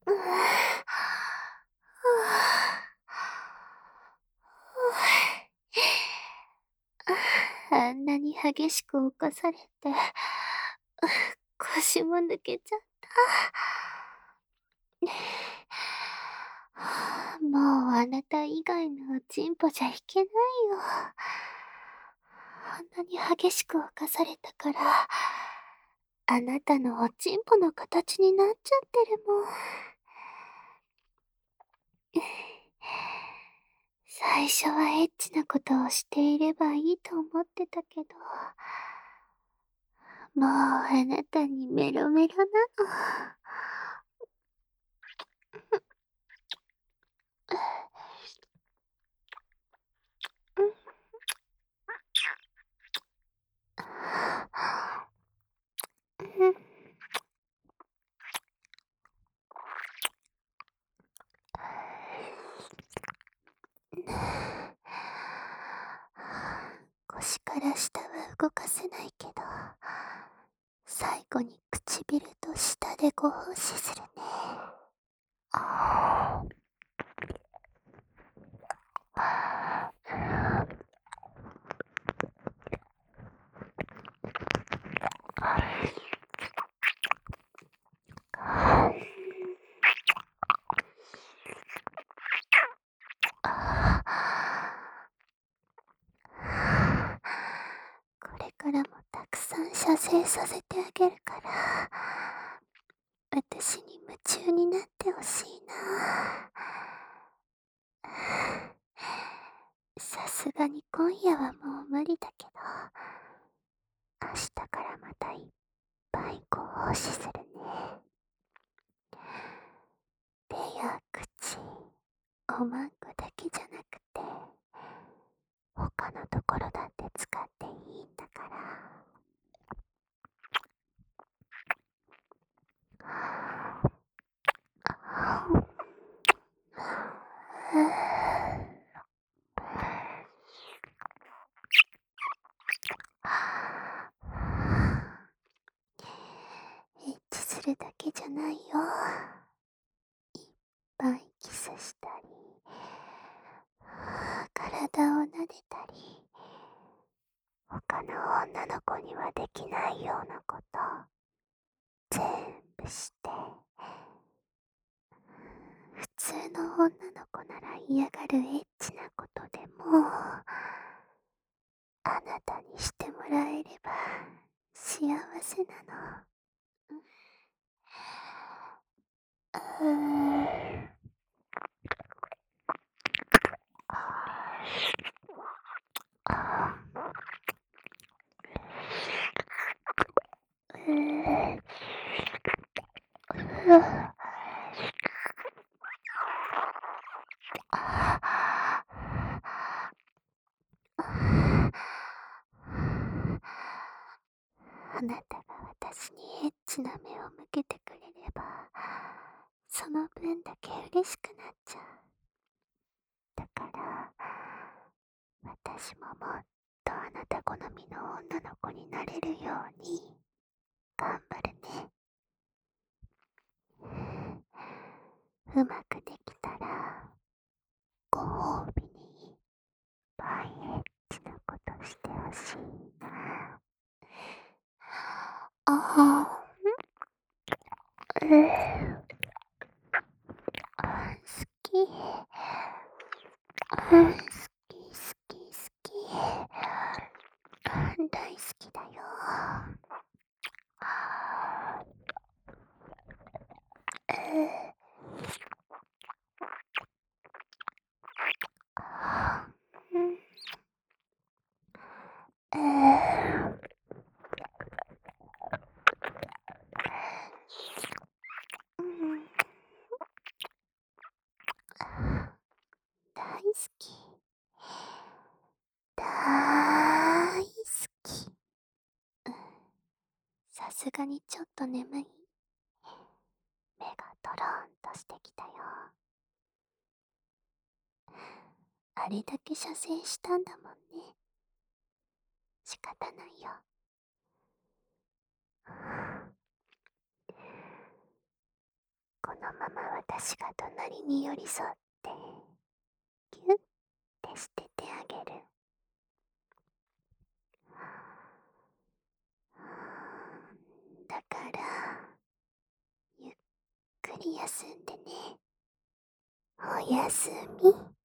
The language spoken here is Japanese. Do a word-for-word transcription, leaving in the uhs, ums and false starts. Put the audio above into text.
うぅ。あんなに激しく起こされて、腰も抜けちゃった。もうあなた以外のおちんぽじゃいけないよ。あんなに激しく犯されたから、あなたのおちんぽの形になっちゃってるもん。最初はエッチなことをしていればいいと思ってたけど、もうあなたにメロメロなの。腰から下は動かせないけど、最後に唇と舌でご奉仕するね。あこれからもたくさん射精させてあげるから、私に夢中になってほしいな。さすがに今夜はもう無理だけど、明日からまたいっぱいご奉仕するね。手や口、おまんこだけじゃなくて、他のところだって使っていいんだから。エッチするだけじゃないよ。いっぱいキスしたり、体を撫でたり、他の女の子にはできないようなこと全部して、普通の女の子なら嫌がるエッチなことでも、あなたにしてもらえれば幸せなの。うーん。うーあなたが私にエッチな目を向けてくれれば、その分だけ嬉しくなっちゃう。だから、私ももっとあなた好みの女の子になれるように、頑張るね。うまくできたら、ご褒美にいっぱいエッチなことしてほしいな。あはうーあ好き。うん好き好き好き。うん大好きだよ。うーうんうーうん大好き。だーいすき。さすがにちょっと眠い。目がドローンとしてきたよ。あれだけ射精したんだもんね。仕方ないよ。このまま私が隣に寄り添ってギュッてしててあげる。だからゆっくり休んでね。おやすみ。